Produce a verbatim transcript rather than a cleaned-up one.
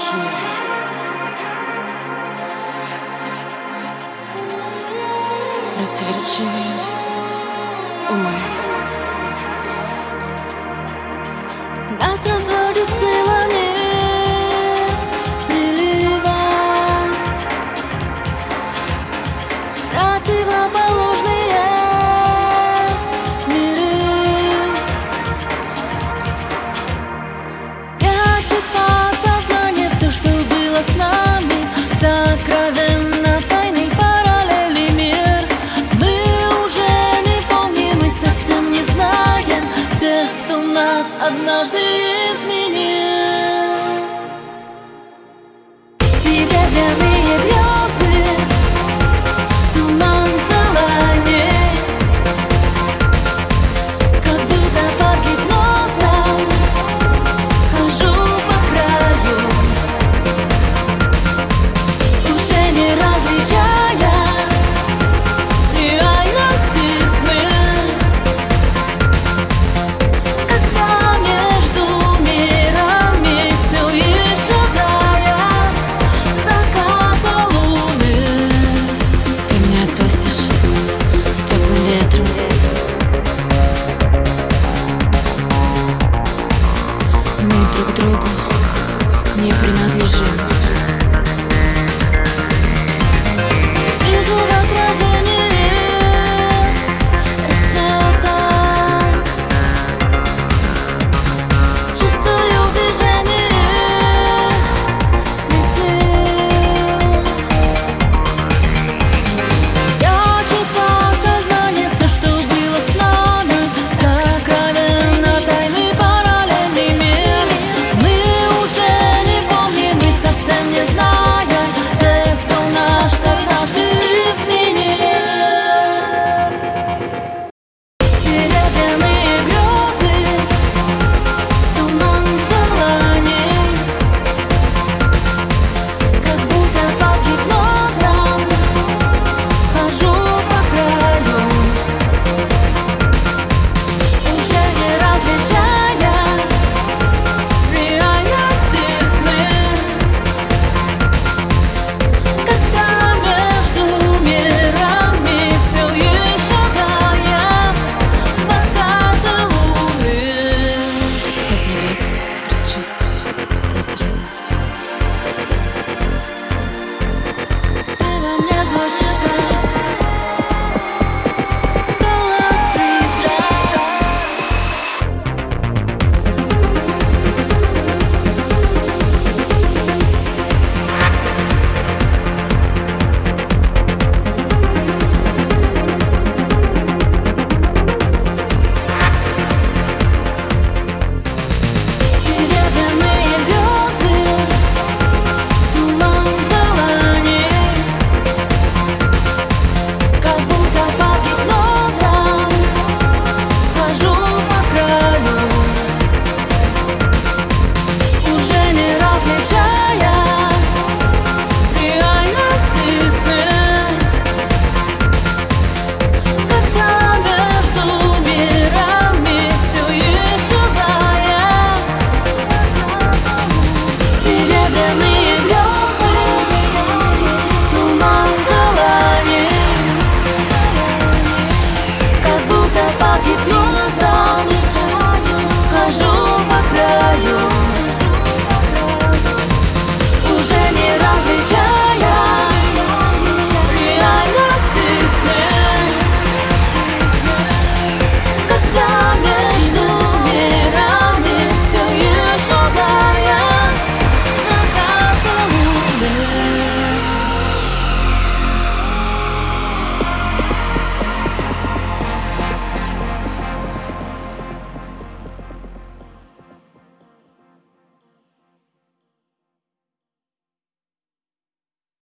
Противоречивый. Противоречивые умы. Нас разводит силами прилива, противоположные миры. Прячет подсознание все, что было с нами, сокровенно тайный параллельный мир. Мы уже не помним, мы совсем не знаем тех, кто нас однажды изменил. Серебряные грезы, туман желаний, как будто под гипнозом хожу по краю, уже не различая реальности сны. Когда между мирами все еще зая заката луны, ты меня отпустишь с теплым ветром. Мы друг другу не принадлежим. Вижу в отражении рассвета, чувствую движение светил. Прячет подсознание все, что было с нами, сокровенно тайный параллельный мир. Мы уже не помним, мы совсем не знаем тех, кто нас однажды изменил. Серебряные грезы, туман желаний, как будто под гипнозом хожу по краю, уже не различая реальности сны. Когда между мирами все еще зая заката луны. Сотни лет предчувствий разрыва. Ты во мне звучишь,